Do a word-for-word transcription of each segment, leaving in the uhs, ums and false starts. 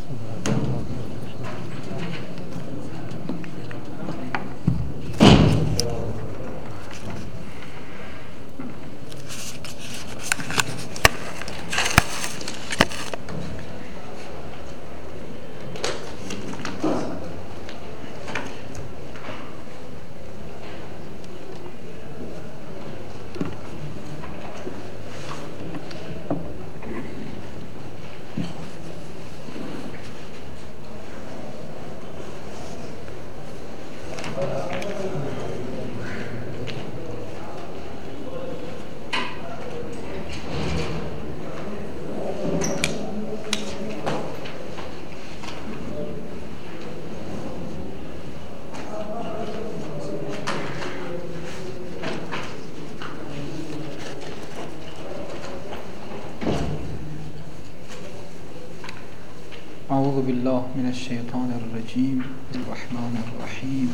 اعوذ بالله من الشیطان الرجیم. الرحمن الرحیم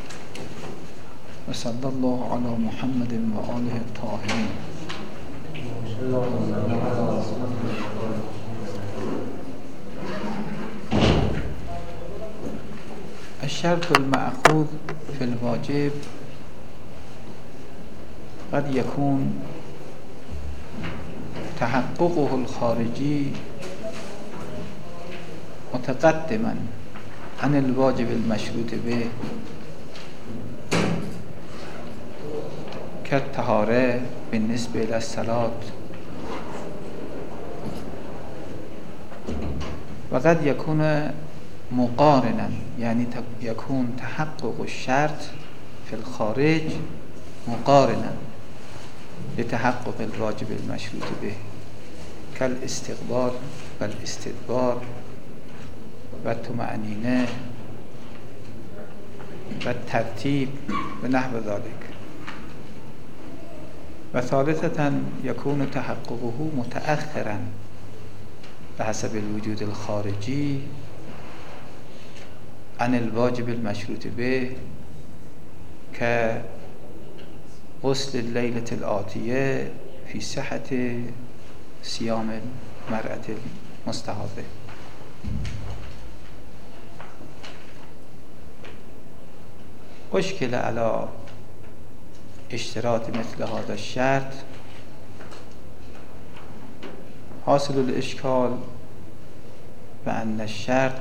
و صلی الله علی محمد و آله الطاهرین. الشرط المأخوذ في الواجب قد يكون تحققه الخارجي متقدما عن الواجب المشروط به كالطهارة بالنسبة إلى الصلاة، وقد يكون مقارنا يعني يكون تحقق الشرط في الخارج مقارنا لتحقق الواجب المشروط به كالاستقبال والاستدبار والطمأنينة والترتيب ونحو ذلك. وثالثة يكون تحققه متأخرا بحسب الوجود الخارجي عن الواجب المشروط به كغسل الليلة الآتية في صحة صيام المرأة المستحاضة. أشكل على اشتراط مثل هذا الشرط. حاصل الإشكال بأن الشرط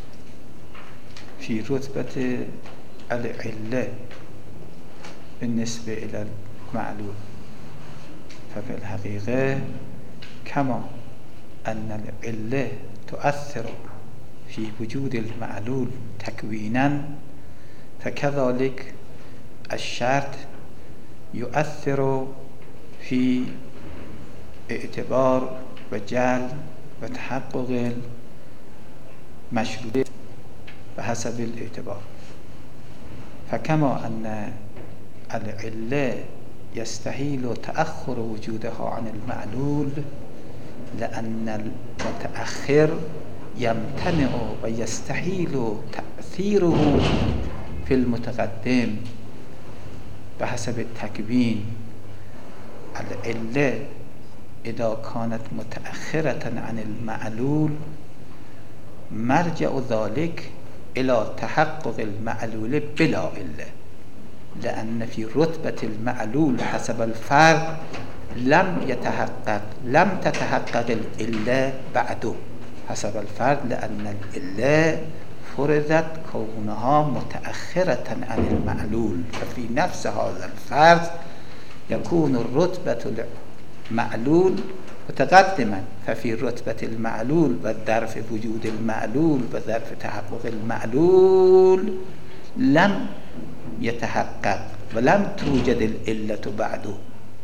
في رتبة العلة بالنسبة إلى المعلول، ففي الحقيقة كما أن العلة تؤثر في وجود المعلول تكوينا، فكذلك الشرط يؤثر في اعتبار وجعل وتحقق المشروط بحسب الاعتبار. فكما أن العلة يستحيل تأخر وجودها عن المعلول لأن المتأخر يمتنع ويستحيل تأثيره في المتقدم بحسب التكوين. العلة إذا كانت متأخرة عن المعلول مرجع ذلك إلى تحقق المعلول بلا علة، لأن في رتبة المعلول حسب الفرق لم يتحقق لم تتحقق العلة بعده حسب الفرق، لأن العلة فرضت كونها متأخرة عن المعلول، ففي نفس هذا الفرض يكون الرتبة المعلول متقدما، ففي رتبة المعلول وظرف وجود المعلول وظرف تحقق المعلول لم يتحقق ولم توجد العلة بعده،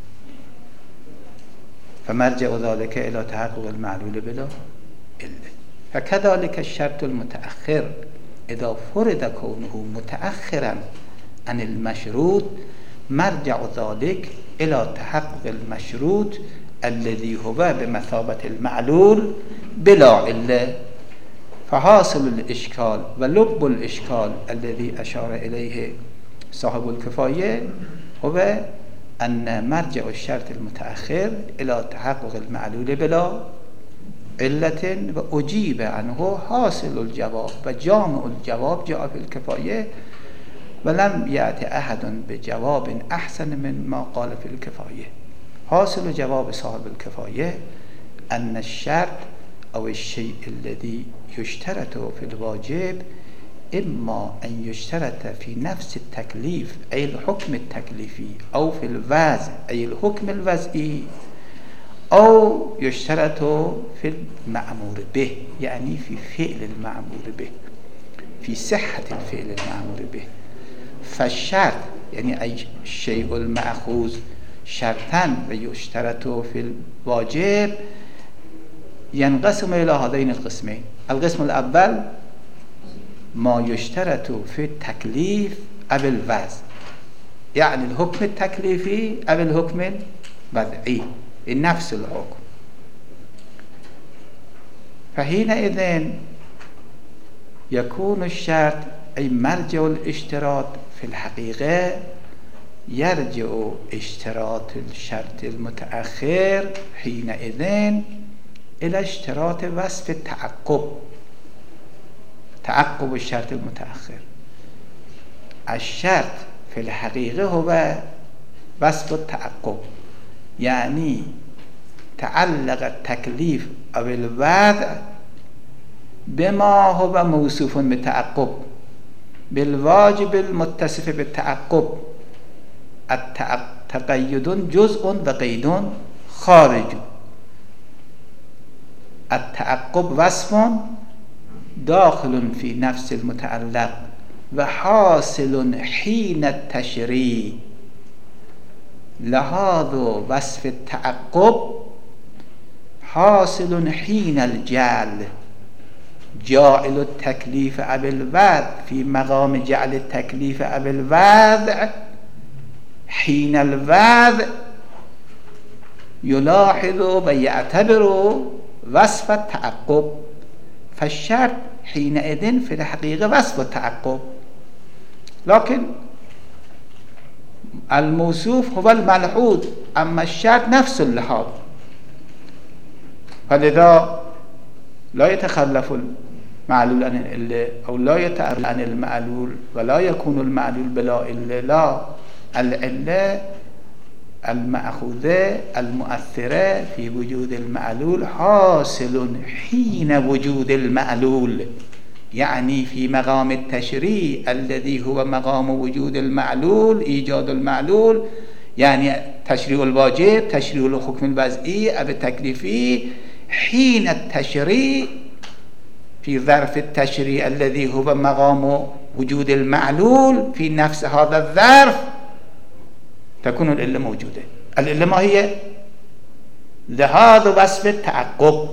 فمرجع ذلك إلى تحقق المعلول بلا علة. فكذلك الشرط المتأخر إذا فرض كونه متأخرا عن المشروط مرجع ذلك إلى تحقق المشروط الذي هو بمثابة المعلول بلا علة. فحاصل الإشكال ولب الإشكال الذي أشار إليه صاحب الكفاية هو أن مرجع الشرط المتأخر إلى تحقق المعلول بلا علة و اجیب عنه حاصل الجواب و جامع الجواب جاء في الكفایه ولم یأت احد بجواب احسن من ما قال في الكفایه. حاصل جواب صاحب الكفایه ان الشرط او الشيء الذي يشترط في الواجب اما ان يشترط في نفس التكليف اي الحكم التكليفي او في الوضع اي الحكم الوضعي او يشترط في المأمور به يعني في فعل المأمور به في صحة الفعل المأمور به. فالشرط يعني أي الشيء المأخوذ شرطا ويشترط في الواجب ينقسم إلى هذين القسمين. القسم الأول ما يشترط في التكليف أو الوضع يعني الحكم التكليفي أو الحكم الوضعي نفس الحكم. فحينئذ يكون الشرط أي مرجع الاشتراط في الحقيقة يرجع اشتراط الشرط المتأخر حينئذ إلى اشتراط وصف التعقب تعقب الشرط المتأخر. الشرط في الحقيقة هو وصف التعقب يعني تعلق التكليف أو الوضع بما هو موصوف بالتعقب بالواجب المتصف بالتعقب. التقيد جزء وقيد خارج. التعقب وصف داخل في نفس المتعلق وحاصل حين التشريع. لهذا وصف التعقب حاصل حين الجعل جاعل التكليف أو الوضع في مقام جعل التكليف أو الوضع. حين الوضع يلاحظ ويعتبر وصف التعقب. فالشرط حينئذ في الحقيقة وصف التعقب لكن الموصوف هو الملحوظ أما الشرط نفس اللحاظ. فلذا لا يتخلف المعلول عن العلة أو لا يتعرض عن المعلول ولا يكون المعلول بلا علة. لا، العلة المأخوذة المؤثرة في وجود المعلول حاصل حين وجود المعلول يعني في مقام التشريع الذي هو مقام وجود المعلول إيجاد المعلول يعني تشريع الواجب تشريع الحكم الوضعي أو التكليفي. حين التشريع في ظرف التشريع الذي هو مقام وجود المعلول في نفس هذا الظرف تكون العلة موجودة. العلة ما هي؟ لهذا وصف التعقب.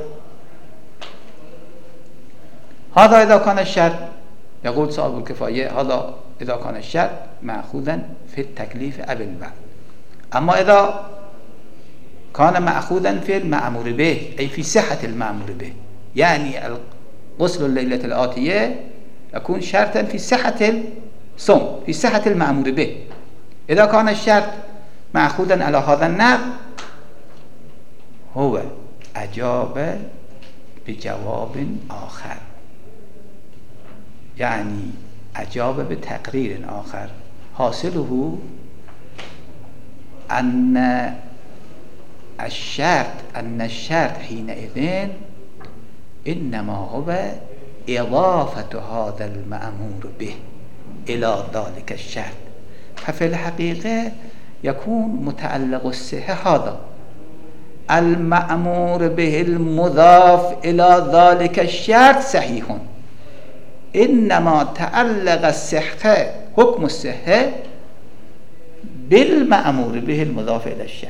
هذا إذا كان الشرط يقول صاحب الكفاية هذا إذا كان الشرط مأخوذا في التكليف أو الوضع. أما إذا كان مأخوذا في المأمور به أي في صحة المأمور به يعني غسل الليلة الآتية يكون شرطا في صحة الصوم في صحة المأمور به. إذا كان الشرط مأخوذا على هذا النحو هو أجاب بجواب آخر يعني أجاب بتقرير آخر حاصله أن الشرط أن الشرط حينئذ إنما هو إضافة هذا المأمور به إلى ذلك الشرط. ففي الحقيقة يكون متعلق الصحة هذا المأمور به المضاف إلى ذلك الشرط صحيح إنما تعلق الصحة حكم الصحة بالمأمور به المضاف إلى الشرط.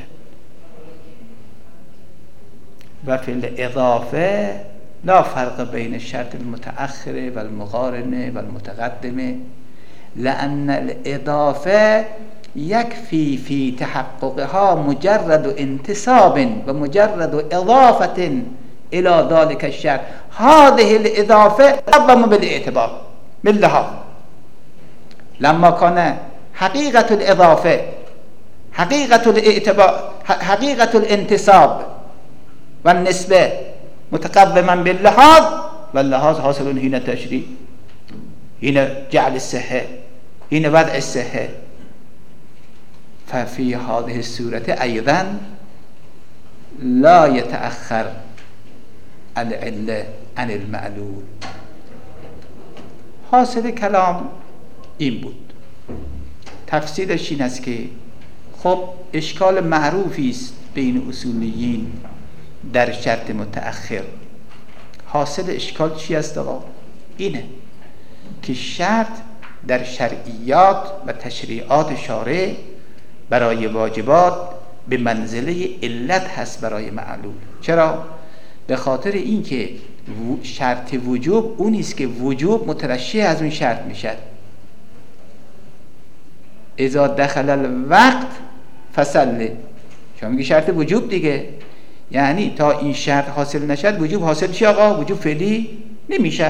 وفي الإضافة لا فرق بين الشرط المتأخر والمقارن والمتقدم لأن الإضافة يكفي في تحققها مجرد انتساب ومجرد إضافة إلى ذلك الشرط. هذه الإضافة أعظم بالاعتبار باللحاظ لما كان حقيقة الإضافة حقيقة الاعتبار حقيقة الانتساب والنسبة متقوما باللحاظ واللحاظ حاصل حين تشریع، حين جعل الصحة، حين وضع الصحة. ففي هذه الصورة أيضا لا يتأخر العلة عن المعلول. حاصل کلام این بود. تفسیرش این است که خب اشکال معروفی است بین اصولیین در شرط متأخر. حاصل اشکال چی است آقا؟ اینه که شرط در شرعیات و تشریعات شارع برای واجبات به منزله علت هست برای معلول. چرا؟ به خاطر اینکه شرط وجوب اونی است که وجوب مترشح از اون شرط میشد. اذا دخل الوقت فصل، شما میگی شرط وجوب دیگه، یعنی تا این شرط حاصل نشد وجوب حاصل چی آقا؟ وجوب فعلی نمیشه.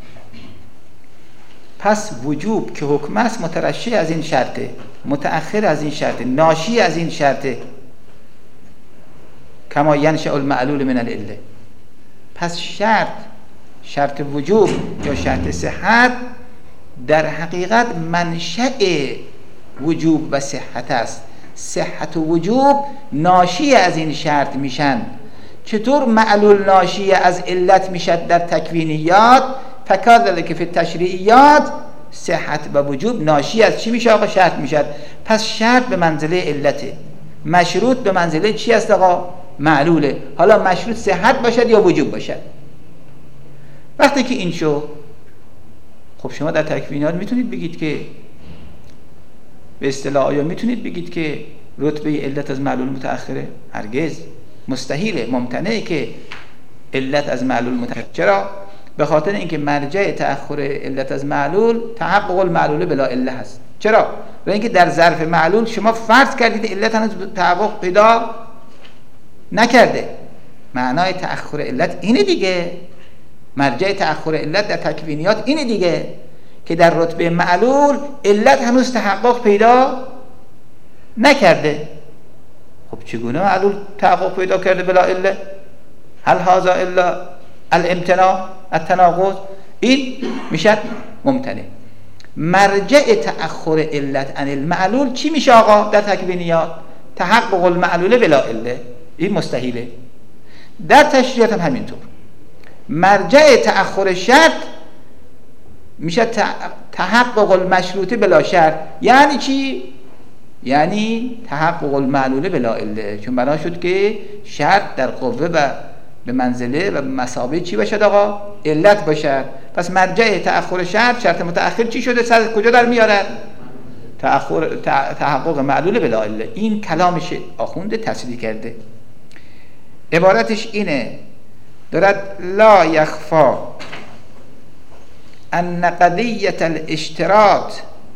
پس وجوب که حکم است مترشح از این شرطه، متأخر از این شرطه، ناشی از این شرطه، کما ینشأ المعلول من العله. پس شرط شرط وجوب یا شرط صحت در حقیقت منشأ وجوب و صحت است. صحت و وجوب ناشی از این شرط میشن. چطور معلول ناشی از علت میشد در تکوینیات، فکذلک فی التشریعیات صحت و وجوب ناشی از چی میشه آقا؟ شرط میشد. پس شرط به منزله علته، مشروط به منزله چی است آقا؟ معلوله. حالا مشروط صحت باشد یا وجوب باشد. وقتی که این شو، خب شما در تکوینیات میتونید بگید که به اصطلاح آیا میتونید بگید که رتبه علت از معلول متأخره؟ هرگز، مستحیله، ممتنعه که علت از معلول متأخر. چرا؟ به خاطر اینکه مرجع تأخر علت از معلول تحقق المعلول بلا عله هست. چرا؟ و اینکه در ظرف معلول شما فرض کردید علت هنوز تحقق پیدا نکرده. معنای تأخر علت اینه دیگه، مرجع تأخر علت در تکوینیات اینه دیگه، که در رتبه معلول علت هنوز تحقق پیدا نکرده. خب چگونه معلول تحقق پیدا کرده بلا عله؟ هل هذا الا الامتناع التناقض؟ این میشه ممتنع. مرجع تأخر علت عن المعلول چی میشه آقا در تکوینیات؟ تحقق المعلول بلا عله. این مستحیله. در تشریعات هم همینطور. مرجع تأخر شرط میشه تحقق المشروط بلا شرط. یعنی چی؟ یعنی تحقق المعلول بلا عله، چون بنا شد که شرط در قوه و به منزله و مثابه چی باشد آقا؟ علت باشد. پس مرجع تأخر شرط شرط متأخر چی شده؟ سر کجا در میارد؟ تأخر تحقق معلول بلا عله. این کلامش آخونده تصریح کرده. عبارتش اینه، دارد لا یخفا ان قضیة الاشتراط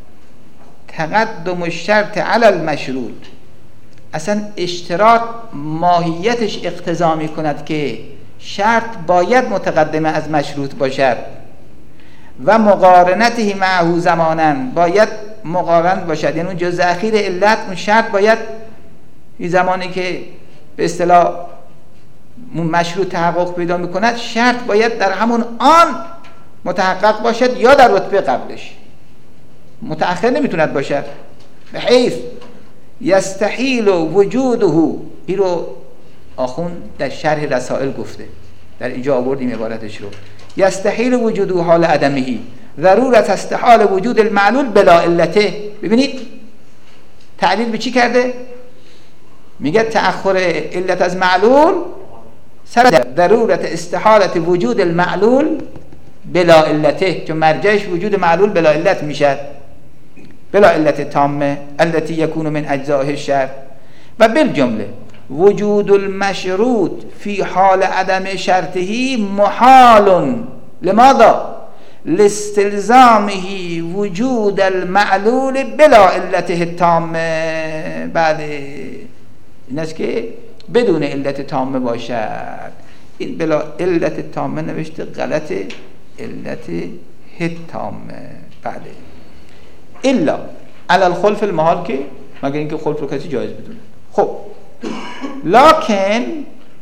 تقدم الشرط علی المشروط. اصلا اشتراط ماهیتش اقتضا می کند که شرط باید متقدمه از مشروط باشد و مقارنته معه زمانا باید مقارن باشد. یعنی اون جز اخیر علت، اون شرط باید این زمانی که به اصطلاح مشروط تحقق پیدا می کند، شرط باید در همون آن متحقق باشد یا در رتبه قبلش، متأخر نمیتوند باشد. به حیث یستحیل وجوده، این رو آخون در شرح رسائل گفته، در اینجا آوردیم عبارتش رو. یستحیل وجوده حال عدمه، ضرورت استحال وجود المعلول بلا علته. ببینید تعلیل به چی کرده؟ میگه تأخر علت از معلول سر ضرورت استحالت وجود المعلول بلا علته، چون مرجعش وجود معلول بلا علت میشد، بلا علت تامه التي يكون من اجزاء الشرط. و بالجمله وجود المشروط في حال عدم شرطه محال. لماذا؟ لاستلزامه وجود المعلول بلا علته التامه. بله، این است که بدون علت تامه باشد. این بلا علت تامه نوشته غلطه، علت تامه. بله، الا علی الخلف المحال، که مگر اینکه خلف رو کسی جایز بدونه. خب لکن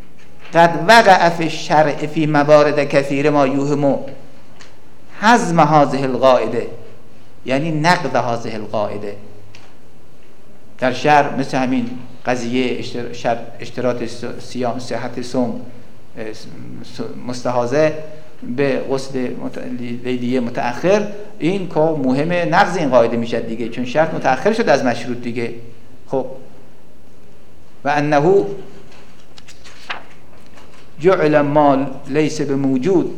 قد وقع فی الشرع فی موارد کثیر ما یوهم حزم هذه القاعده، یعنی نقض هذه القاعده. در شرع مثل همین قضیه اشتراط صیام صحت صوم مستحاضه به غسل لیلیه متأخر، این که مهمه نقض این قاعده میشه دیگه، چون شرط متأخر شد از مشروط دیگه. خب و انه جعل مال لیس بموجود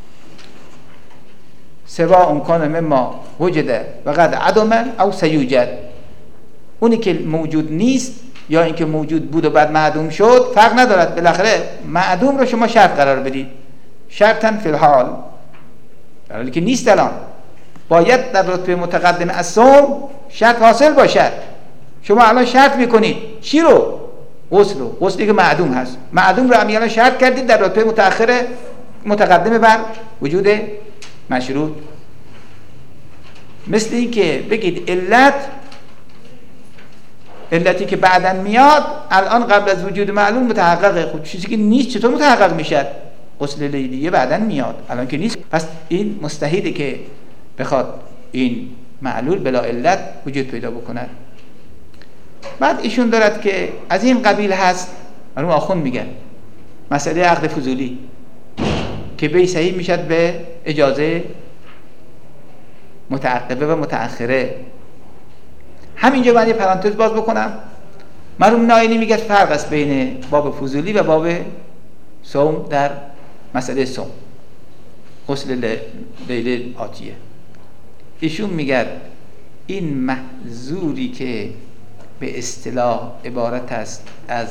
سواء کان مما وجد و قد عدم او سیوجد، اونی که موجود نیست یا اینکه موجود بود و بعد معدوم شد فرق ندارد، بالاخره معدوم رو شما شرط قرار بدید، شرطا فی الحال، در حالی که نیست الان. باید در رتبه متقدم از صوم شرط حاصل باشد. شما الان شرط میکنید چی رو؟ غسل رو، غسلی که معدوم هست، معدوم رو هم الان شرط کردید در رتبه متأخر متقدم بر وجود مشروط. مثل این که بگید علت، علتی که بعداً میاد الان قبل از وجود معلوم متحققه. خب چیزی که نیست چطور متحقق میشد؟ غسل لیلیه بعداً میاد، الان که نیست. پس این مستحیله که بخواد این معلول بلا علت وجود پیدا بکند. بعد ایشون دارد که از این قبیل هست، مرحوم آخوند میگن مسئله عقد فضولی که بی صحیح میشد به اجازه متعقبه و متأخره. همینجا من یه پرانتز باز بکنم. مرحوم ناینی میگه فرق است بین باب فضولی و باب صوم در مسئله صوم، غسل لیل آتیه. ایشون میگه این محظوری که به اصطلاح عبارت است از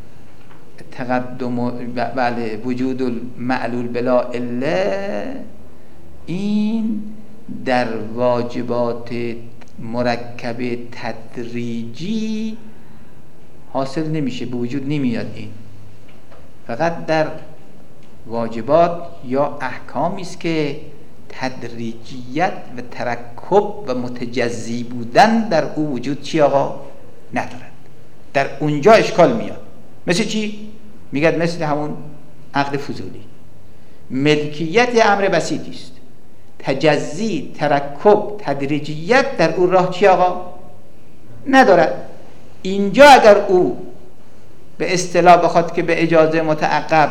تقدم بله وجود المعلول بلا اله، این در واجبات مرکب تدریجی حاصل نمیشه، به وجود نمیاد. این فقط در واجبات یا احکامی است که تدریجیت و ترکب و متجزی بودن در او وجود چی آقا ندارد، در اونجا اشکال میاد. مثل چی؟ میگه مثل همون عقد فضولی، ملکیت امر بسیطی است، تجزی، ترکب، تدریجیت در او راه چی آقا ندارد. اینجا اگر او به اصطلاح بخواد که به اجازه متعقب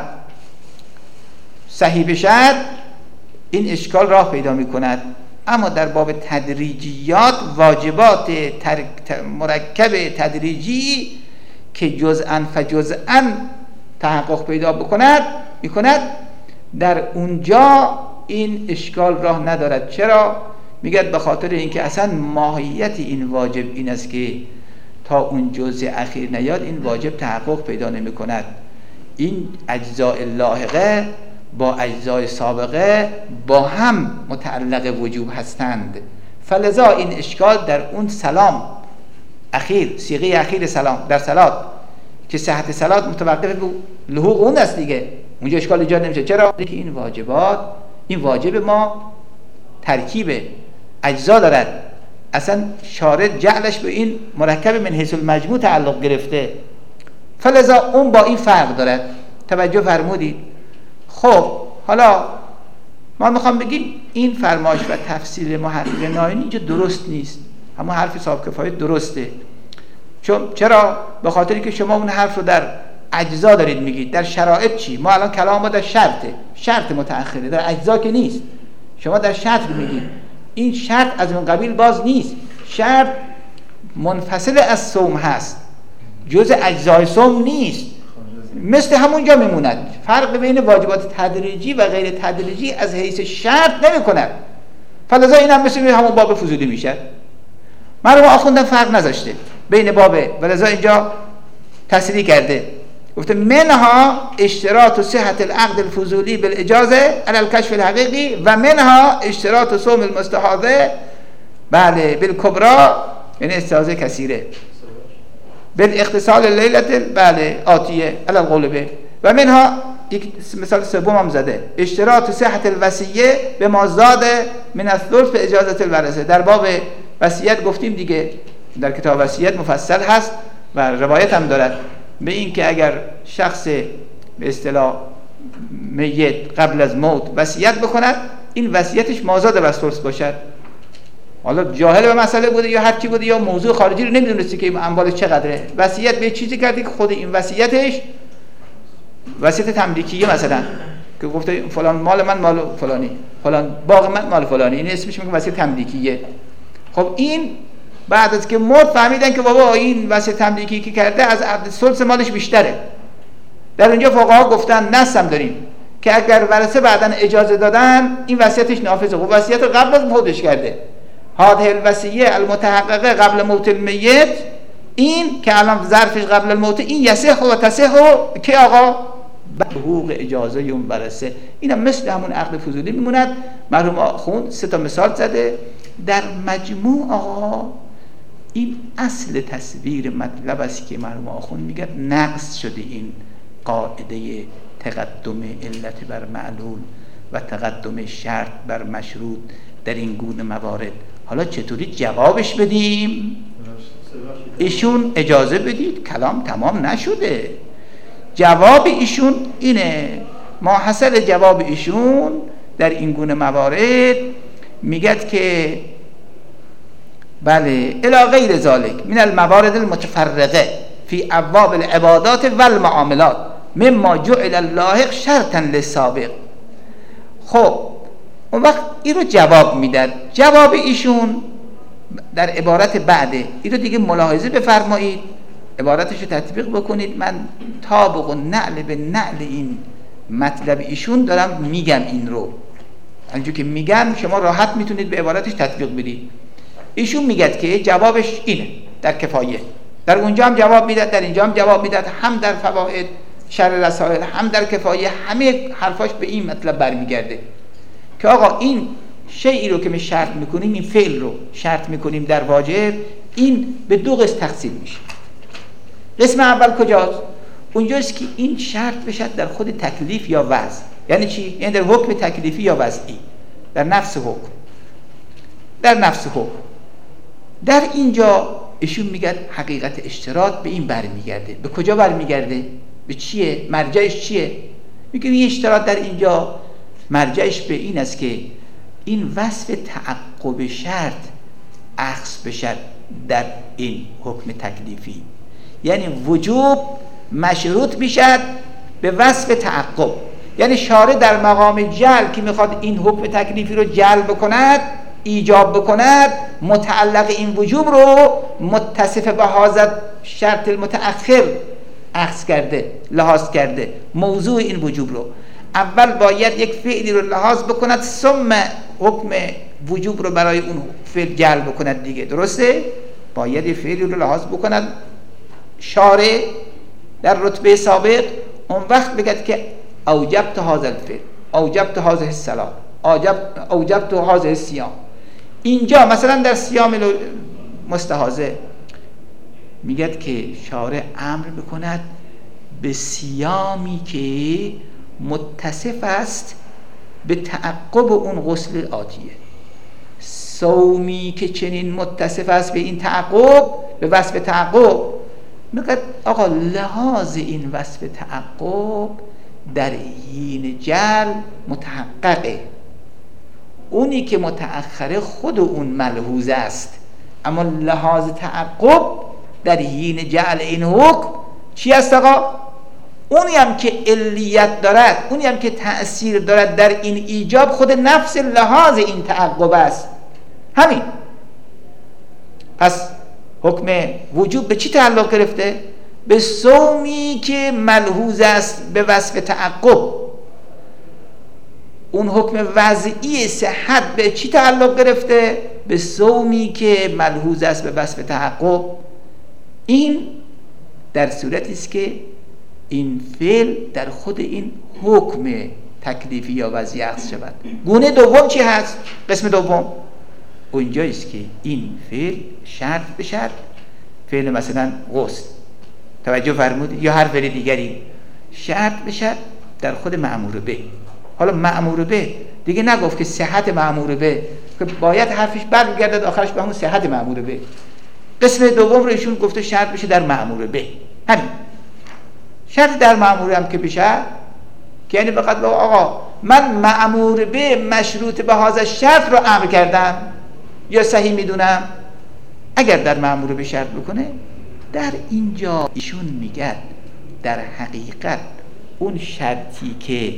صحیح بشد، این اشکال راه پیدا میکند. اما در باب تدریجیات، واجبات مرکب تدریجی که جزءا فجزءا تحقق پیدا بکند میکند، در اونجا این اشکال راه ندارد. چرا؟ میگه به خاطر اینکه اصلا ماهیت این واجب این است که تا اون جزء اخیر نیاد این واجب تحقق پیدا نمی کند. این اجزاء لاحقه با اجزاء سابقه با هم متعلق وجوب هستند. فلذا این اشکال در اون سلام اخیر، صیغه اخیر سلام در صلات که صحت صلات متوقف به لحوق اون است دیگه، اونجا اشکال ایجاد نمیشه. چرا؟ که این واجبات، این واجب ما ترکیب اجزا دارد، اصلا شارع جعلش به این مرکب من حیث المجموع تعلق گرفته، فلذا اون با این فرق دارد. توجه فرمودید؟ خب حالا ما میخوام بگیم این فرمایش و تفسیر محقق ناینی اینجا درست نیست، اما حرف صاحب کفایه درسته. چون چرا؟ به خاطری که شما اون حرف رو در اجزا دارید میگید. در شرایط چی؟ ما الان کلام ما در شرطه، شرط متأخره، در اجزا که نیست. شما در شرط رو میگید. این شرط از اون قبیل باز نیست، شرط منفصل از صوم هست، جزء اجزای صوم نیست، مثل همونجا میموند. فرق بین واجبات تدریجی و غیر تدریجی از حیث شرط نمی کند. فلذا این هم مثل همون باب فضولی میشه. مرحوم آخوندم فرق نذاشته بین بابه، ولذا اینجا تصریح کرده، گفته منها اشتراط صحت العقد الفضولی بالاجازه علی الکشف الحقیقی و منها اشتراط صوم المستحاضه بله بالکبرا، یعنی استحاضه کثیره، بالاغتسال لیلت بله آتیه علی القول به، و منها یک مثال سوم هم زده اشتراط صحت الوصیه به ما زاد من الثلث به اجازه الورثه. در باب وصیت گفتیم دیگه، در کتاب وصیت مفصل هست و روایت هم دارد به این که اگر شخص به اصطلاح میت قبل از موت وصیت بکند، این وصیتش مازاد بر ثلث باشد. حالا جاهل به مسئله بوده یا هر چی بوده یا موضوع خارجی رو نمیدونسته که اموالش چقدره، وصیت به چیزی کرده که خود این وصیتش وصیت تملیکیه، مثلا که گفته فلان مال من مال فلانی، فلان باغ من مال فلانی، این اسمش میگه وصیت تملیکیه. خب این بعد از که مرد فهمیدن که بابا این وصیت تملیکی که کرده از عدد ثلث مالش بیشتره. در اونجا فقها گفتن نص هم داریم که اگر ورثه بعداً اجازه دادن این وصیتش نافذه. خب وصیت قبل از موتش کرده، هذه الوصیه المتحققه قبل موت المیت، این که الان ظرفش قبل الموت، این یصح و تصح که آقا حقوق اجازه اون ورثه. اینم مثل همون عقد فضولی میموند. مرحوم آخوند سه تا مثال زده. در مجموع آقا این اصل تصویر مطلب است که مرحوم آخوند میگه نقص شده این قاعده تقدم علت بر معلول و تقدم شرط بر مشروط در این گونه موارد. حالا چطوری جوابش بدیم؟ ایشون اجازه بدید، کلام تمام نشده. جواب ایشون اینه، ما حاصل جواب ایشون در این گونه موارد میگد که بله الی غیر ذالک من الموارد المتفرقه فی ابواب العبادات و المعاملات مما جعل اللاحق شرطا للسابق. خب اون وقت این رو جواب میدن. جواب ایشون در عبارت بعده، این رو دیگه ملاحظه بفرمایید، عبارتش رو تطبیق بکنید. من طابق و نعل به نعل این مطلب ایشون دارم میگم. این رو همینجور که میگم شما راحت میتونید به عبارتش تطبیق بدید. ایشون میگد که جوابش اینه در کفایه، در اونجا هم جواب میداد، در اینجا هم جواب میداد، هم در فواید شرح رسائل هم در کفایه، همه حرفاش به این مطلب برمیگرده که آقا این شیئی رو که ما شرط میکنیم، این فعل رو شرط میکنیم در واجب، این به دو قسم تقسیم میشه. قسم اول کجاست؟ اونجاست که این شرط بشد در خود تکلیف یا وضع. یعنی چی؟ یعنی در حکم تکلیفی یا وضعی، در نفس حکم، در نفس حکم. در اینجا ایشون میگه حقیقت اشتراط به این برمیگرده. به کجا برمیگرده؟ به چیه؟ مرجعش چیه؟ میگه این اشتراط در اینجا مرجعش به این است که این وصف تعقب شرط اخذ بشد در این حکم تکلیفی، یعنی وجوب مشروط بشد به وصف تعقب. یعنی شارع در مقام جلب که میخواد این حکم تکلیفی رو جلب بکند، ایجاب بکند، متعلق این وجوب رو متصف به حاضر شرط المتأخر اخذ کرده، لحاظ کرده موضوع این وجوب رو. اول باید یک فعلی رو لحاظ بکند، ثم حکم وجوب رو برای اون فعل جلب بکند دیگه. درسته؟ باید یک فعلی رو لحاظ بکند شارع در رتبه سابق، اون وقت بگد که اوجبت هذا الفعل، اوجبت هذه الصلاة، اوجبت هذه الصيام. اینجا مثلا در صیام مستحاضه میگد که شارع امر بکند به صیامی که متصف است به تعقب اون غسل آتیه، صومی که چنین متصف است به این تعقب، به وصف تعقب. میگه آقا لحاظ این وصف تعقب در حین جل متحققه، اونی که متأخره خود اون ملحوظ است، اما لحاظ تعقب در حین جعل این حکم چی است آقا؟ اونی هم که علیت دارد، اونی هم که تأثیر دارد در این ایجاب خود نفس لحاظ این تعقب است. همین. پس حکم وجوب به چی تعلق گرفته؟ به صومی که ملحوظ است به وصف تعقب. اون حکم وضعی صحت به چی تعلق گرفته؟ به صومی که ملحوظ است به وصف تعقب. این در صورتی است که این فعل در خود این حکم تکلیفی یا وضعی عکس شود. گونه دوم چی هست؟ قسم دوم اونجاییست که این فعل شرط به شرط، فعل مثلا غسل توجه فرمودید یا هر فعل دیگری شرط به شرط در خود مأمور به. حالا مأمور به دیگه نگفت که صحت مأمور به، که باید حرفش برمیگردد آخرش به همون صحت مأمور به. قسم دوم رو ایشون گفته شرط بشه در مأمور به. همین شرط در مأمور هم که بشه که یعنی فقط با آقا من مأمور به مشروط به هذا شرط رو امر کردم یا صحیح میدونم، اگر در مأمور به شرط بکنه، در اینجا ایشون میگه در حقیقت اون شرطی که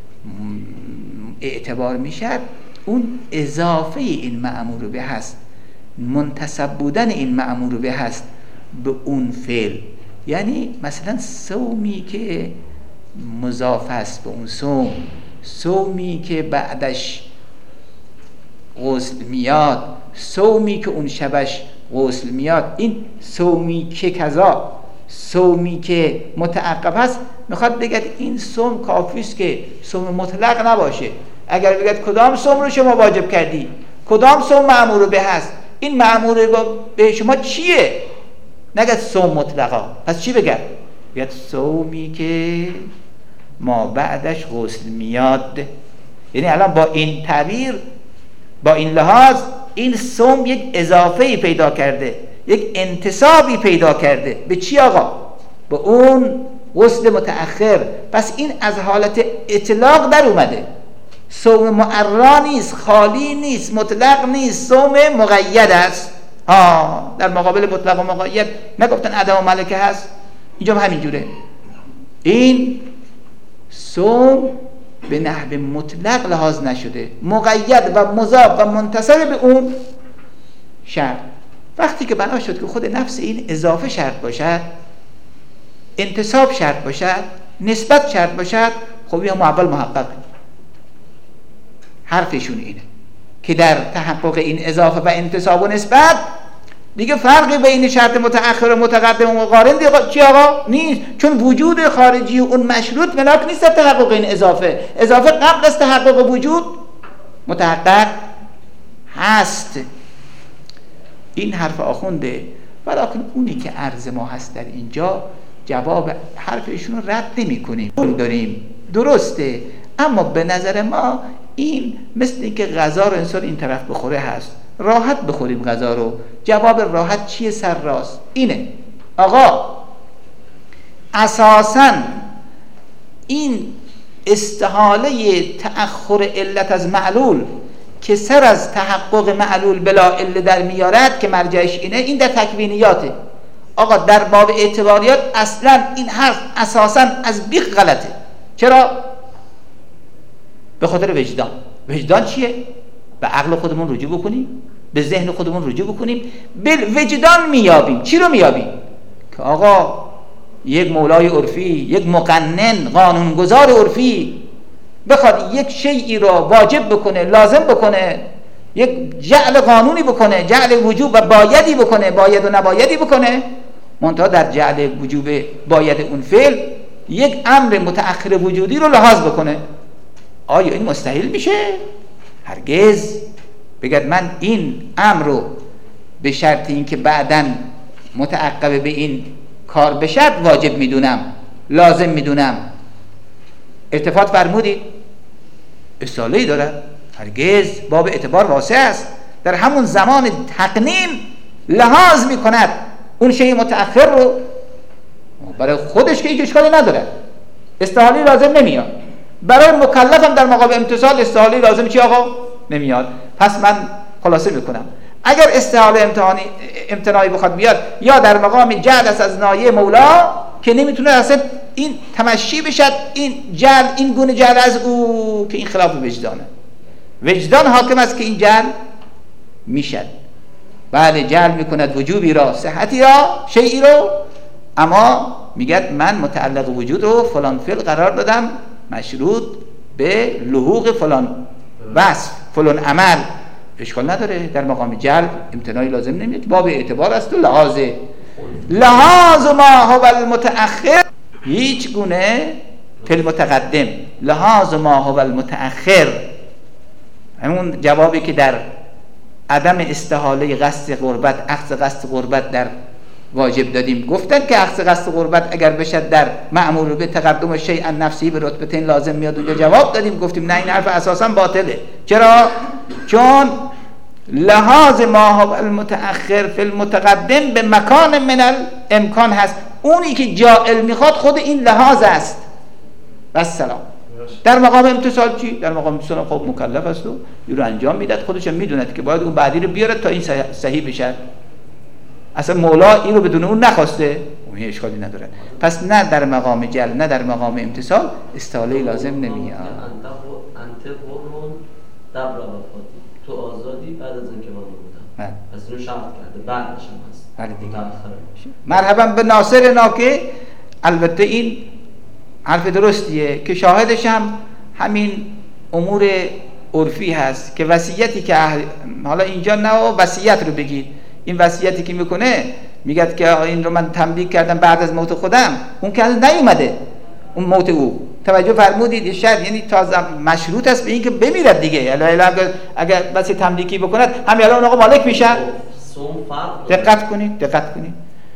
اعتبار میشد اون اضافه این مأمور به هست، منتسب بودن این مأمور به هست به اون فعل. یعنی مثلا صومی که مضاف است به اون صوم، صومی که بعدش غسل میاد، صومی که اون شبش غسل میاد، این صومی که کذا، صومی که متعقب هست، میخواد بگه این صوم کافی است که صوم مطلق نباشه. اگر بگه کدام صوم رو شما واجب کردی، کدام صوم مأمور به هست، این مأمور به شما چیه؟ نگه صوم مطلقا، پس چی بگه؟ بگه صومی که ما بعدش غسل میاد. یعنی الان با این تعبیر، با این لحاظ، این صوم یک اضافه‌ای پیدا کرده، یک انتسابی پیدا کرده. به چی آقا؟ به اون غسل متأخر. پس این از حالت اطلاق در اومده، صوم معرا نیست، خالی نیست، مطلق نیست، صوم مقید است. ها، در مقابل مطلق و مقید نگفتن عدم و ملکه هست؟ اینجا هم همین جوره. این صوم به نحو مطلق لحاظ نشده، مقید و مضاف و منتصب به اون شرط. وقتی که بنا شد که خود نفس این اضافه شرط باشد، انتصاب شرط باشد، نسبت شرط باشد، خب یا اول محقق. حرفشون اینه که در تحقق این اضافه و انتصاب و نسبت دیگه فرقی بین شرط متأخر و متقدم و مقارن دیگه چی آقا؟ نیست. چون وجود خارجی و اون مشروط ملاک نیست در تحقق این اضافه. اضافه قبل از تحقق وجود متحقق هست. این حرف آخونده، ولیکن اونی که عرض ما هست در اینجا جواب حرف ایشون رو رد نمی کنیم، داریم درسته، اما به نظر ما این مثل اینکه غذا رو انسان این طرف بخوره هست، راحت بخوریم غذا رو. جواب راحت چیه؟ سر راست اینه آقا، اساساً این استحاله تأخر علت از معلول که سر از تحقق معلول بلا علت در میارد که مرجعش اینه، این در تکوینیاته. آقا در باب اعتباریات اصلا این حرف اساساً از بیخ غلطه. چرا؟ به خاطر وجدان. وجدان چیه؟ به عقل خودمون رجوع بکنیم، به ذهن خودمون رجوع بکنیم، به وجدان میابیم. چی رو میابیم؟ که آقا یک مولای عرفی، یک مقنن قانونگذار عرفی بخواد یک شیئی رو واجب بکنه، لازم بکنه، یک جعل قانونی بکنه، جعل وجوب و بایدی بکنه، باید و نبایدی بکنه، منتها در جعل وجوب باید اون فعل یک امر متأخر وجودی رو لحاظ بکنه، آیا این مستحیل میشه؟ هرگز. بگد من این امر رو به شرط این که بعداً متعقب به این کار بشد واجب میدونم، لازم میدونم. التفات فرمودید اصاله‌ای داره؟ هرگز. باب اعتبار واسع است. در همون زمان تقنین لحاظ میکند اون شیء متأخر رو، برای خودش که هیچ اشکالی نداره، استحالی لازم نمیاد. برای مکلفم در مقابل امتثال استحالی لازم چی آقا؟ نمیاد. پس من خلاصه میکنم، اگر استحاله امتحانی امتناعی بخواد بیاد، یا در مقام جعل است از نایه مولا که نمیتونه اصلا این تمشی بشد، این جعل، این گونه جعل از او که این خلاف وجدانه. وجدان حاکم است که این جعل میشد. بله جعل میکند وجوبی را، صحتی را، شیئی رو، اما میگه من متعلق وجود رو فلان فعل قرار دادم مشروط به لحوق فلان وصف، فلان عمل. اشکال نداره، در مقام جلب امتناعی لازم نمیاد، باب اعتبار است و لحاظه. لحاظ ما هو المتأخر هیچ گونه فی متقدم، لحاظ ما هو المتأخر همون جوابی که در عدم استحاله قصد قربت، اخذ قصد قربت در واجب دادیم. گفتن که اخذ قصد قربت اگر بشد در معمول به تقدم شیء نفسی به رتبتین لازم میاد. اونجا جواب دادیم گفتیم نه، این حرف اساسا باطله. چرا؟ چون لحاظ ما هو المتأخر فی المتقدم به مکان من الامکان هست. اونی که جائل میخواد خود این لحاظ است. بس سلام. در مقام امتصال چی؟ در مقام امتصال خب مکلف است و این رو انجام میداد، خودش هم میدوند که باید اون بعدی رو بیاره تا این صحیح بشه. اصلا مولا این رو بدون اون نخواسته، اون اشکالی نداره. پس نه در مقام جل نه در مقام امتصال استعاله لازم نمیاد. انت قرون دبر وفاتی، تو آزادی بعد از اینکه من بودم. پس اینو شرط کرده، بعدش هم هست. بله دیگه. مرحبا به ناصر ناکه. البته این حرف درستیه که شاهدش هم همین امور عرفی هست که وصیتی که اهل... حالا اینجا نه وصیت رو بگید، این وصیتی که میکنه میگه که این رو من تملیک کردم بعد از موت خودم، اون که از نیومده اون موت او. توجه فرمودید؟ شرط یعنی تازه مشروط است به این که بمیرد دیگه. یعنی اگر اگر بس تملیکی بکند همین الان آقا مالک میشه. دقت کنید دقت کنید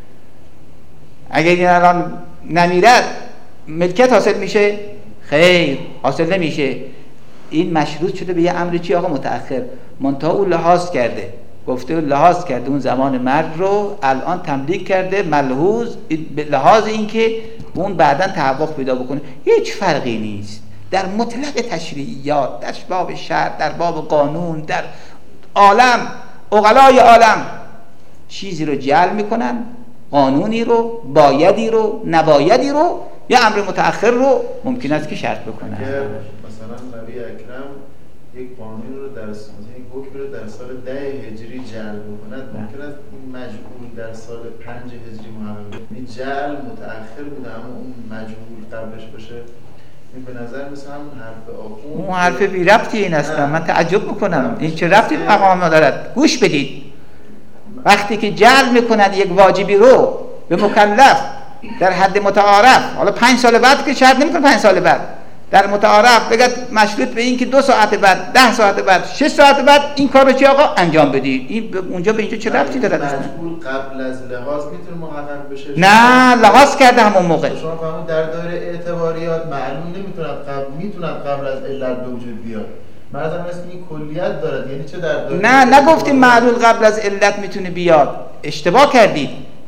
اگر این الان نمیرد ملکیت حاصل میشه؟ خیر حاصل نمیشه. این مشروط شده به یه امر چی آقا؟ متأخر. منتها او لحاظ کرده، گفته لحاظ کرده اون زمان مرد رو الان تملیک کرده، ملحوظ به لحاظ این که اون بعداً تحقق پیدا بکنه. هیچ فرقی نیست در مطلق تشریعیات، در باب شرع، در باب قانون، در عالم. عقلای عالم چیزی رو جعل میکنن، قانونی رو، بایدی رو، نبایدی رو، یا امر متأخر رو ممکن است که شرط بکنن. اگر مثلا نبی اکرم یک قانون رو در یک حکم رو در سال ده هجری جعل بکند، ممکن است این مجهول در سال پنج هجری محقق بشه. یعنی جعل متأخر بوده اما اون مجهول قبلش باشه. این به نظر مثل همون حرف آخون، اون حرف بی ربطی این اصلا. من تعجب میکنم این چه ربطی به مقام دارد. گوش بدید، وقتی که جعل میکند یک واجبی رو به مکلف در حد متعارف، حالا پنج سال بعد که شرط نمیکنه، پنج سال بعد در متعارف بگد مشروط به این که دو ساعت بعد، ده ساعت بعد، شش ساعت بعد این کار رو چی آقا انجام بدید. این اونجا به اینجا چه ربطی داره؟ مجبور قبل از لحاظ میتونه محقق بشه؟ نه، لحاظ کرده همون موقع. شما فهمون در دایره اعتباریات معلوم نمیتونه قبل میتونه قبل از علت به وجود بیاد. مردم مثل این کلیت دارد، یعنی چه در دایره؟ نه نگفتیم معلول قبل از علت میتونه بیاد، اشتباه کردید.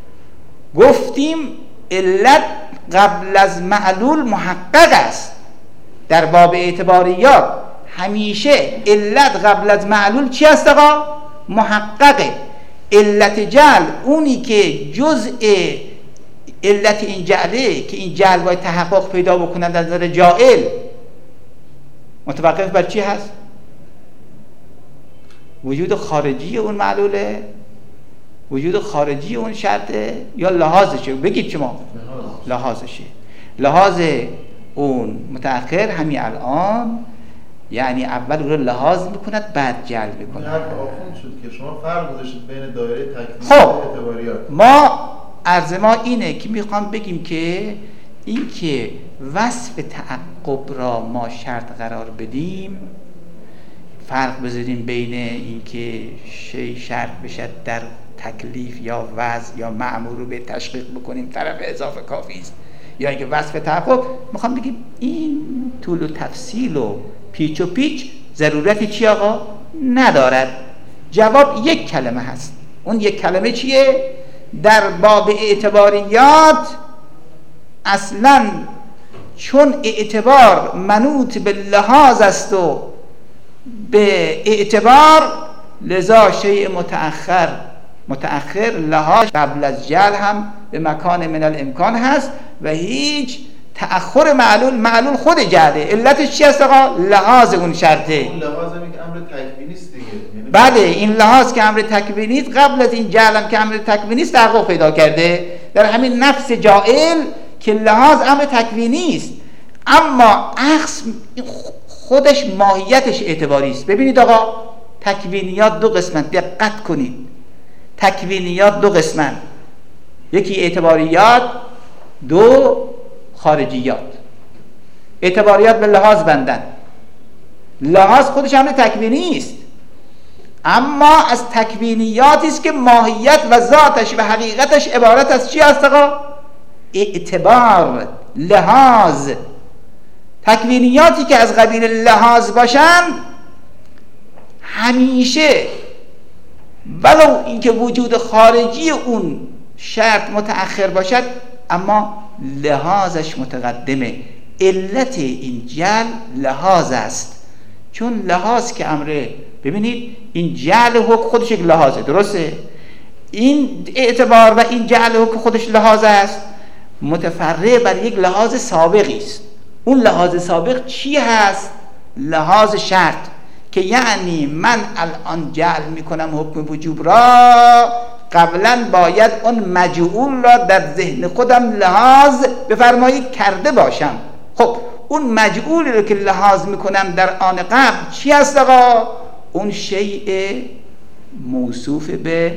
گفتیم علت قبل از معلول محقق است. در باب اعتباریات همیشه علت قبل از معلول چی است آقا؟ محققه. علت جعل اونی که جزء علت این جعله که این جعل باید تحقق پیدا بکنه در نظر جائل، متوقف بر چی هست؟ وجود خارجی اون معلوله، وجود خارجی اون شرطه، یا لحاظشه؟ بگید شما. لحاظشه. لحاظ اون متأخر همین الان، یعنی اول رو لحاظ میکند بعد جلب میکند. حرف آخوند شد که شما فرق گذاشتید بین دایره تکلیف خب، و اعتباریات. ما عرض ما اینه که میخوام بگیم که این که وصف تعقب را ما شرط قرار بدیم، فرق بذاریم بین این که شی شرط بشد در تکلیف یا وضع یا مأمور رو به تشقیق بکنیم طرف اضافه کافی است، یا اینکه وصف تعقب. میخوام بگیم این طول و تفصیل و پیچ و پیچ ضرورتی چی آقا؟ ندارد. جواب یک کلمه هست. اون یک کلمه چیه؟ در باب اعتباریات اصلا چون اعتبار منوط به لحاظ است و به اعتبار، لذا شیء متأخر متأخر لحاظ قبل از جعل هم به مکان من الامکان هست و هیچ تأخر معلول معلول خود جعله. علتش چی است آقا؟ لحاظ اون شرطه. اون لحاظ هم که امر تکوینی است دیگه. یعنی بله، این لحاظ که امر تکوینی است، قبل از این جعل هم که امر تکوینی است تحقق پیدا کرده در همین نفس جائل که لحاظ امر تکوینی است، اما اخص خودش ماهیتش اعتباری است. ببینید آقا، تکوینیات دو قسمت، دقت کنید. تکوینیات دو قسمت، یکی اعتباریات، دو خارجیات. اعتباریات به لحاظ بندن، لحاظ خودش امر تکوینی است، اما از تکوینیاتی است که ماهیت و ذاتش و حقیقتش عبارت از چی است آقا؟ اعتبار، لحاظ. تکوینیاتی که از قبیل لحاظ باشند همیشه ولو اینکه وجود خارجی اون شرط متأخر باشد اما لحاظش متقدمه. علت این جعل لحاظ است، چون لحاظ که امره، ببینید این جعل حکم خودش یک لحاظه، درسته؟ این اعتبار و این جعل حکم خودش لحاظ است، متفرع بر یک لحاظ سابقی است. اون لحاظ سابق چی هست؟ لحاظ شرط، که یعنی من الان جعل میکنم حکم وجوب را، قبلا باید اون مجعول را در ذهن خودم لحاظ بفرمایید کرده باشم. خب اون مجعولی رو که لحاظ میکنم در آن قبل چی هست آقا؟ اون شیء موصوف به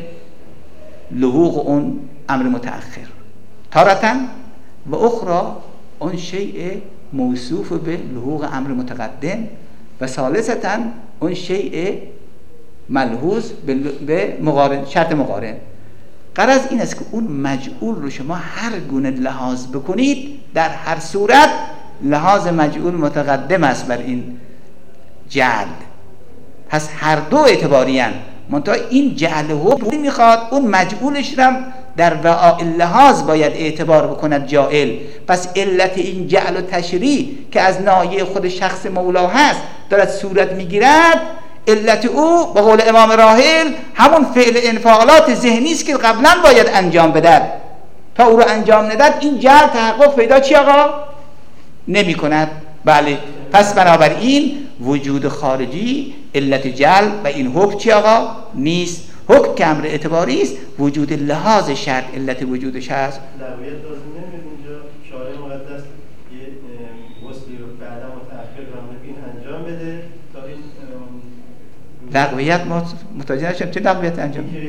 لحوق اون امر متأخر، تارةً و اخرى اون شیء موصوف به لحوق امر متقدم، و ثالثاً اون شیء ملحوظ به مقارن، شرط مقارن. غرض این است که اون مجعول رو شما هر گونه لحاظ بکنید، در هر صورت لحاظ مجعول متقدم است بر این جعل. پس هر دو اعتباری هستند، منتها این جعل حکم میخواد اون مجعولش را در وعاء لحاظ باید اعتبار بکند جائل. پس علت این جعل و تشریع که از ناحیه خود شخص مولا هست دارد صورت میگیرد، علت او به قول امام راحل همون فعل انفعالات ذهنی است که قبلا باید انجام بدهد. تا او رو انجام ندهد این جعل تحقق پیدا چی آقا؟ نمی کند. بله، پس بنابراین وجود خارجی علت جعل و این حکم چی آقا؟ نیست. حکم که امر اعتباری است، وجود لحاظ شرط علت وجودش هست. لغویت لازم نمید اینجا شارع مقدس یه وصلی رو بعدا متأخر رو این انجام بده تا این لغویت متوجه نشم چه لغویت انجام که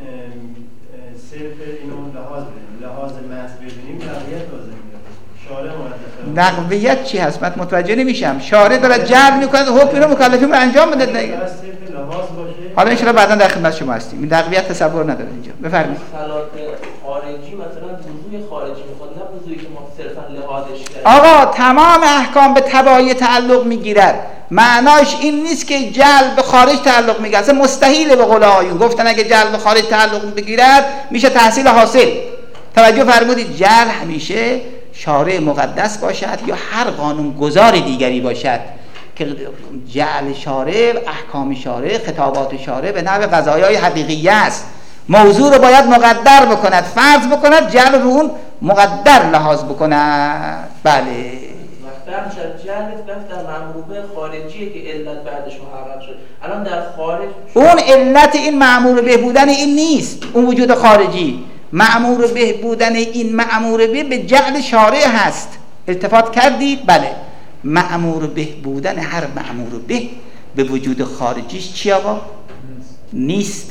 صرف اینو لحاظ بدیم، لحاظ محض ببینیم، لغویت لازم شارع مقدس. لغویت چی هست؟ من متوجه نمیشم. شارع داره جعل میکنه، حکم رو مکلفین رو انجام بده دیگه. حالا ان شاء الله بعدا در خدمت شما هستیم. این لغویت تصور نداره اینجا. بفرمایید. خلاف خارجی مثلا وضوء خارجی میخواد، نه وضوئی که ما صرفا لحاظش کردیم. آقا تمام احکام به تبعیه تعلق میگیرد. معناش این نیست که جعل به خارج تعلق میگیرد. اصلا مستحیله. به قول آیون گفتن اگه جعل به خارج تعلق بگیرد میشه تحصیل حاصل. توجه فرمودید، جعل همیشه شارع مقدس باشد یا هر قانون گذار دیگری باشد که جعل شارع، احکام شارع، خطابات شارع به نحو قضایای حقیقی است. موضوع رو باید مقدر بکند، فرض بکند، جعل رو اون مقدر لحاظ بکند. بله. وقتی شد جعل رفت در معموره خارجیه که علت بعدش محقق شد. الان در خارج اون علت این معمور به بودن این نیست، اون وجود خارجی. معمور به بودن این معمور به به جعل شارع هست. التفات کردید؟ بله. معمور به بودن هر معمور به به وجود خارجیش چی آقا؟ نیست.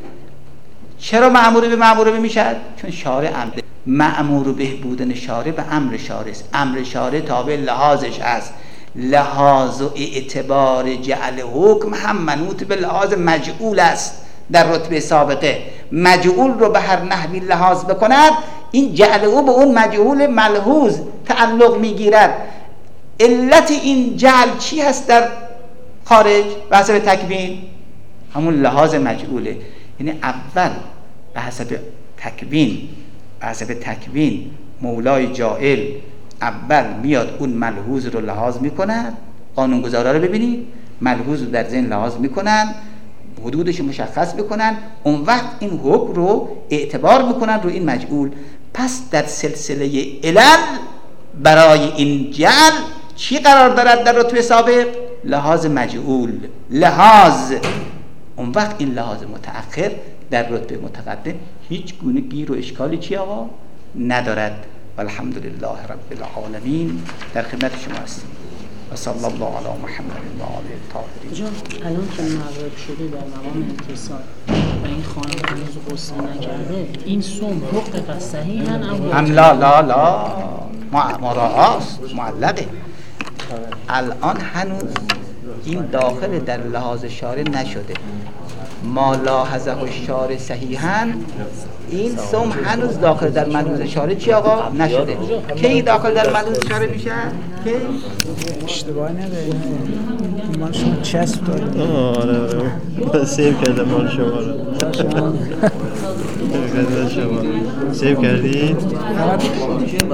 چرا معمور به معمور به میشد؟ چون شارع امره. معمور به بودن شارع به امر شارع است. امر شارع تابع لحاظش است. لحاظ و اعتبار جعل حکم هم منوط به لحاظ مجعول است. در رتبه سابقه مجعول رو به هر نحوی لحاظ بکند، این جعل او به اون مجعول ملحوظ تعلق میگیرد. علت این جعل چی هست در خارج به حسب تکوین؟ همون لحاظ مجعوله. یعنی اول به حسب تکوین به حسب تکوین مولای جائل اول میاد اون ملحوظ رو لحاظ میکند. قانونگذارا رو ببینید، ملحوظ رو در ذهن لحاظ میکنن، حدودش مشخص بکنن، اون وقت این حکم رو اعتبار میکنن رو این مجعول. پس در سلسله علل برای این جعل چی قرار دارد در رتبه سابق؟ لحاظ مجعول، لحاظ. اون وقت این لحاظ متأخر در رتبه متقدم هیچ گونه گیر و اشکالی چی آقا ندارد. والحمدلله رب العالمین. در خدمت شما هستیم. و صلی الله علی محمد و آله الطاهرین. الان که مغرب شده در مقام انتصال و این خانم هنوز غسل نکرده، این صوم حقق صحیحن ام لا لا لا مراعاست، معلقه. الان هنوز این داخل در لحاظ شارع نشده. ما لاحظه الشارع صحیحاً، این صوم هنوز داخل در ملحوظ شارع چی آقا نشده. کی داخل در ملحوظ شارع میشه؟ کی؟ اشتباه نداره. مال شما چسب داره. آره آره سیو کردم مال شما رو. خدمت شما. سیو کردید؟